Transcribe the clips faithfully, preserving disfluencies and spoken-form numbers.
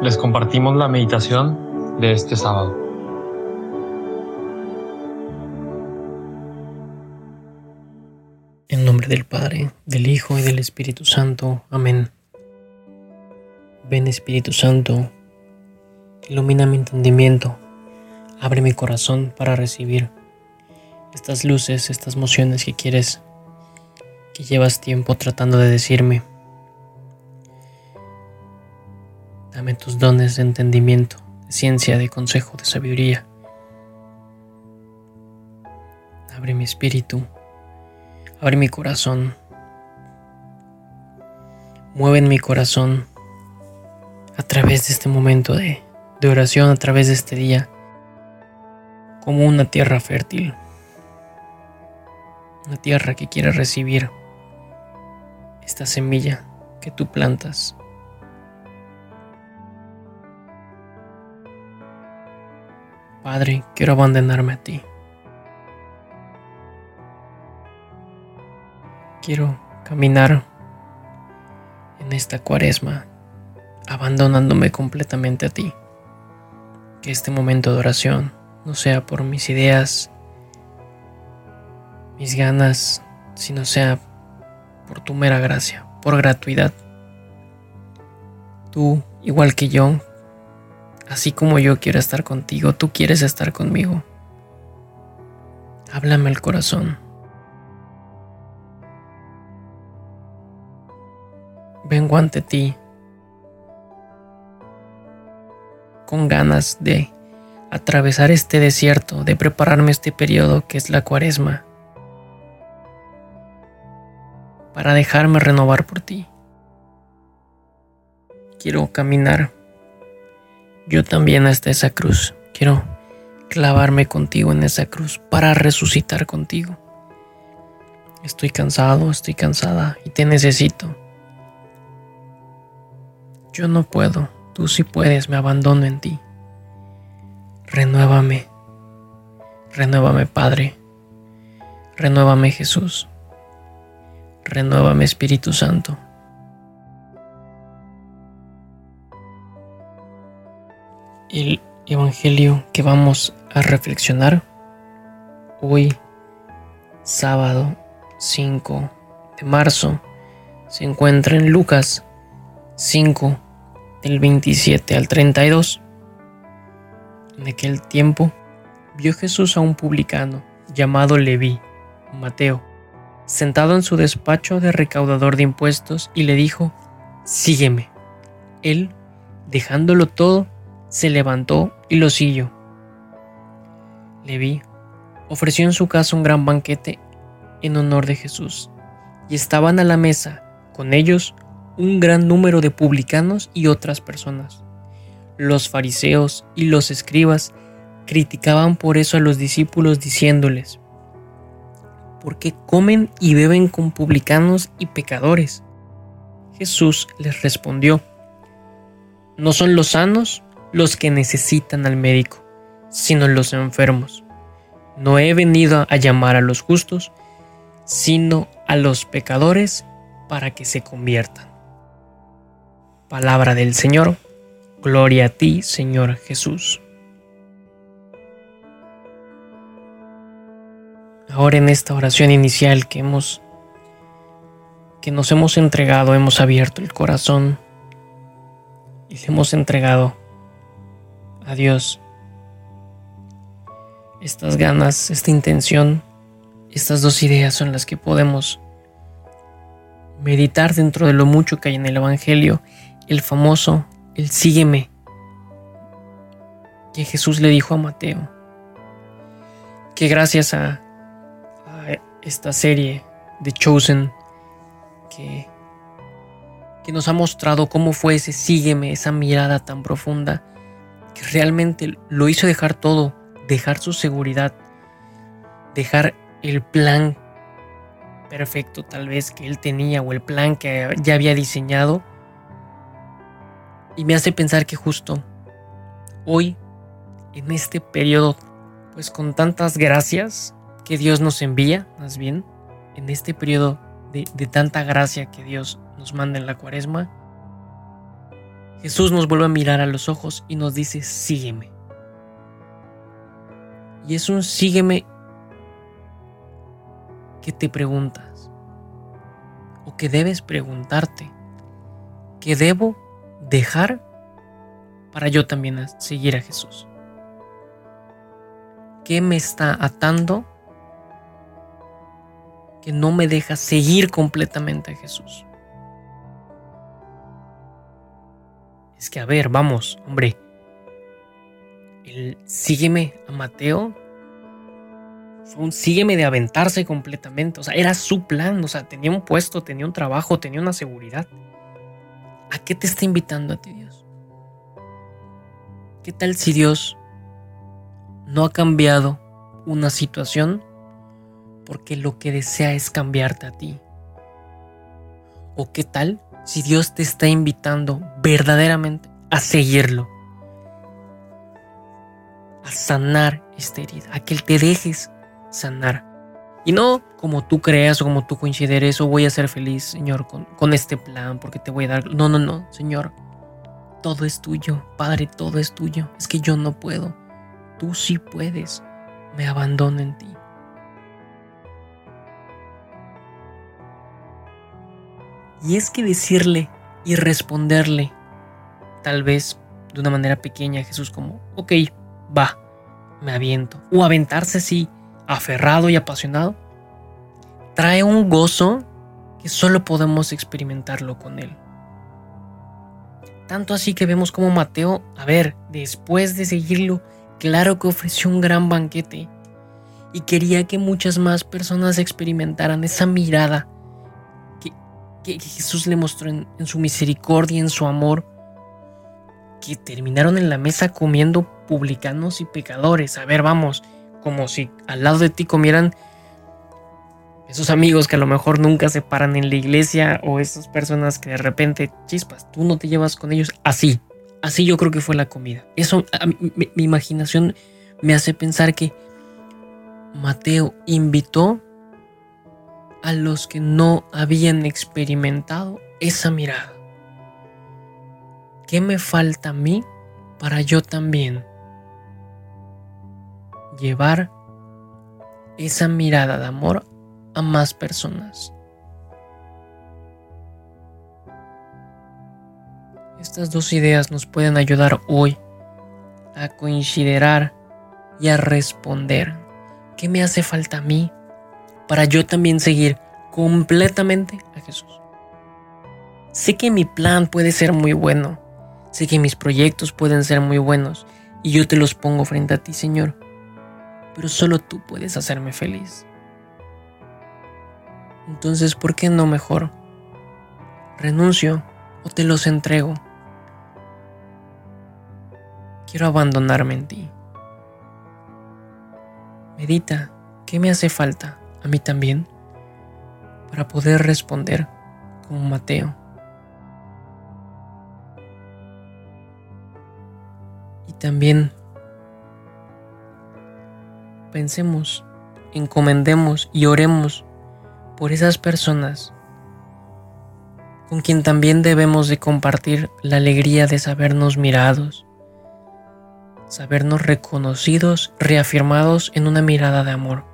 les compartimos la meditación de este sábado. En nombre del Padre, del Hijo y del Espíritu Santo. Amén. Ven, Espíritu Santo, ilumina mi entendimiento, abre mi corazón para recibir estas luces, estas mociones que quieres, que llevas tiempo tratando de decirme. Dame tus dones de entendimiento, de ciencia, de consejo, de sabiduría. Abre mi espíritu, abre mi corazón, mueve en mi corazón a través de este momento de, de oración, a través de este día, como una tierra fértil, una tierra que quiere recibir esta semilla que tú plantas. Padre, quiero abandonarme a ti. Quiero caminar en esta cuaresma, abandonándome completamente a ti. Que este momento de oración no sea por mis ideas, mis ganas, sino sea por tu mera gracia, por gratuidad. Tú, igual que yo, así como yo quiero estar contigo, tú quieres estar conmigo. Háblame al corazón. Vengo ante ti con ganas de atravesar este desierto, de prepararme este periodo que es la cuaresma, para dejarme renovar por ti. Quiero caminar yo también hasta esa cruz. Quiero clavarme contigo en esa cruz para resucitar contigo. Estoy cansado, estoy cansada y te necesito. Yo no puedo, tú sí puedes, me abandono en ti. Renuévame, renuévame Padre, renuévame Jesús, renuévame Espíritu Santo. El Evangelio que vamos a reflexionar hoy, sábado cinco de marzo, se encuentra en Lucas cinco, del veintisiete al treinta y dos. En aquel tiempo vio Jesús a un publicano llamado Leví, Mateo, sentado en su despacho de recaudador de impuestos, y le dijo: sígueme. Él, dejándolo todo, se levantó y lo siguió. Leví ofreció en su casa un gran banquete en honor de Jesús, y estaban a la mesa con ellos un gran número de publicanos y otras personas. Los fariseos y los escribas criticaban por eso a los discípulos, diciéndoles: ¿por qué comen y beben con publicanos y pecadores? Jesús les respondió: no son los sanos los que necesitan al médico, sino los enfermos. No he venido a llamar a los justos, sino a los pecadores, para que se conviertan. Palabra del Señor. Gloria a ti, Señor Jesús. Ahora, en esta oración inicial que hemos que nos hemos entregado, hemos abierto el corazón y le hemos entregado a Dios estas ganas, esta intención, estas dos ideas son las que podemos meditar dentro de lo mucho que hay en el Evangelio. El famoso, el sígueme, que Jesús le dijo a Mateo, que gracias a, a esta serie de Chosen, que, que nos ha mostrado cómo fue ese sígueme, esa mirada tan profunda, que realmente lo hizo dejar todo, dejar su seguridad, dejar el plan perfecto tal vez que él tenía, o el plan que ya había diseñado. Y me hace pensar que justo hoy, en este periodo, pues con tantas gracias que Dios nos envía, más bien, en este periodo de, de tanta gracia que Dios nos manda en la cuaresma, Jesús nos vuelve a mirar a los ojos y nos dice, sígueme. Y es un sígueme que te preguntas, o que debes preguntarte, ¿qué debo dejar para yo también seguir a Jesús? ¿Qué me está atando que no me deja seguir completamente a Jesús? Es que, a ver, vamos, hombre, el sígueme a Mateo fue un sígueme de aventarse completamente. O sea, era su plan, o sea, tenía un puesto, tenía un trabajo, tenía una seguridad. ¿A qué te está invitando a ti Dios? ¿Qué tal si Dios no ha cambiado una situación porque lo que desea es cambiarte a ti? ¿O qué tal si Dios te está invitando verdaderamente a seguirlo? A sanar esta herida, a que te dejes sanar. Y no como tú creas o como tú consideres, o voy a ser feliz, Señor, con, con este plan porque te voy a dar. No, no, no, Señor. Todo es tuyo, Padre, todo es tuyo. Es que yo no puedo. Tú sí puedes. Me abandono en ti. Y es que decirle y responderle, tal vez de una manera pequeña a Jesús, como, ok, va, me aviento. O aventarse así, aferrado y apasionado, trae un gozo que solo podemos experimentarlo con Él. Tanto así que vemos como Mateo, a ver, después de seguirlo, claro que ofreció un gran banquete y quería que muchas más personas experimentaran esa mirada que, que, que Jesús le mostró en, en su misericordia, en su amor, que terminaron en la mesa comiendo publicanos y pecadores. A ver, vamos, como si al lado de ti comieran esos amigos que a lo mejor nunca se paran en la iglesia, o esas personas que de repente, chispas, tú no te llevas con ellos. Así, así yo creo que fue la comida. Eso, a mi, mi, mi imaginación me hace pensar que Mateo invitó a los que no habían experimentado esa mirada. ¿Qué me falta a mí para yo también llevar esa mirada de amor a más personas? Estas dos ideas nos pueden ayudar hoy a considerar y a responder qué me hace falta a mí para yo también seguir completamente a Jesús. Sé que mi plan puede ser muy bueno, sé que mis proyectos pueden ser muy buenos y yo te los pongo frente a ti, Señor, pero solo tú puedes hacerme feliz. Entonces, ¿por qué no mejor renuncio o te los entrego? Quiero abandonarme en ti. Medita, ¿qué me hace falta a mí también para poder responder como Mateo? Y también pensemos, encomendemos y oremos por esas personas con quien también debemos de compartir la alegría de sabernos mirados, sabernos reconocidos, reafirmados en una mirada de amor.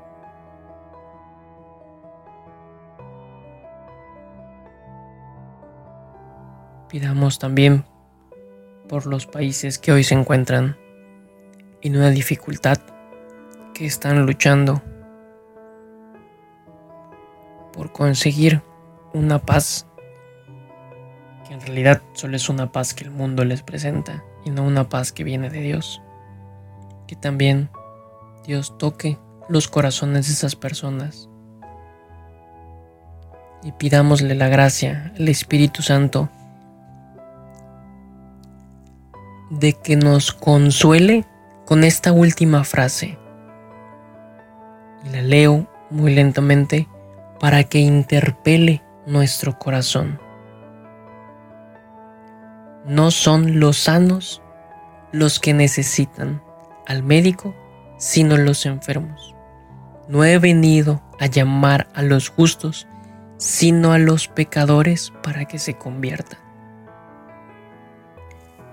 Pidamos también por los países que hoy se encuentran en una dificultad, que están luchando por conseguir una paz que en realidad solo es una paz que el mundo les presenta y no una paz que viene de Dios. Que también Dios toque los corazones de esas personas y pidámosle la gracia al Espíritu Santo de que nos consuele con esta última frase. Y la leo muy lentamente para que interpele nuestro corazón. No son los sanos los que necesitan al médico, sino los enfermos. No he venido a llamar a los justos, sino a los pecadores para que se conviertan.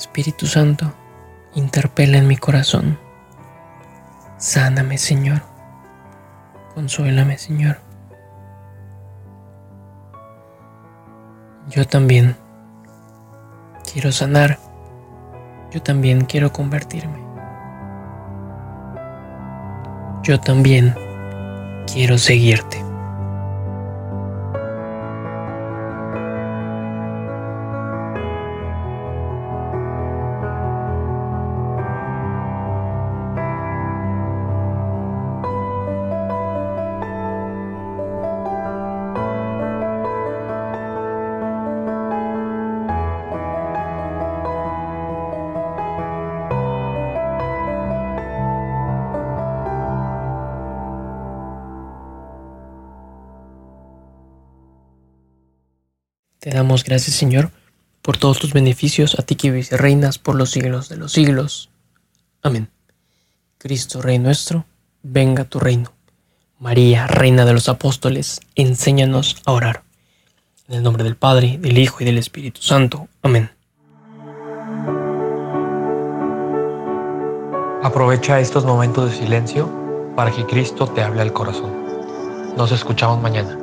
Espíritu Santo, interpela en mi corazón. Sáname, Señor. Consuélame, Señor. Yo también quiero sanar. Yo también quiero convertirme. Yo también quiero seguirte. Te damos gracias, Señor, por todos tus beneficios, a ti que vives y reinas por los siglos de los siglos. Amén. Cristo, Rey nuestro, venga tu reino. María, Reina de los Apóstoles, enséñanos a orar. En el nombre del Padre, del Hijo y del Espíritu Santo. Amén. Aprovecha estos momentos de silencio para que Cristo te hable al corazón. Nos escuchamos mañana.